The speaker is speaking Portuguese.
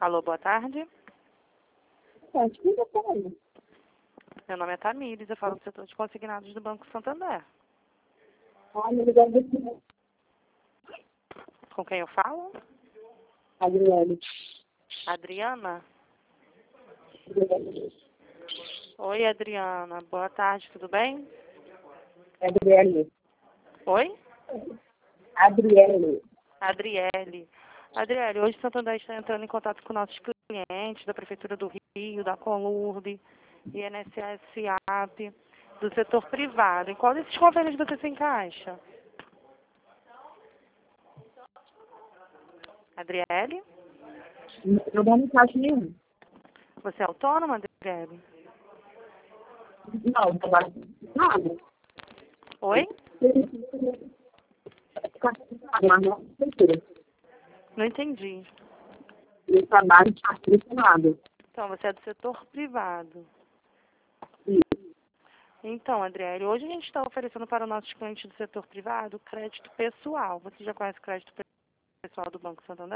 Alô, boa tarde. Acho que ainda tem. Meu nome é Tamires, eu falo do setor de consignados do Banco Santander. Me ligou desse Com quem eu falo? Adriele. Adriana? Oi, Adriana. Boa tarde, tudo bem? Adriele. Oi? Adriele. Adriele. Adriele, hoje o Santander está entrando em contato com nossos clientes da Prefeitura do Rio, da Colurb, INSS, SIAP, do setor privado. Em qual desses convênios você se encaixa? Adriele? Não dá mensagem nenhum. Você é autônoma, Adriele? Não, trabalho nada. Oi? Mas não prefeito. Não entendi. Eu trabalho de ar-condicionado. Então, você é do setor privado. Isso. Então, Adriele, hoje a gente está oferecendo para os nossos clientes do setor privado crédito pessoal. Você já conhece o crédito pessoal do Banco Santander?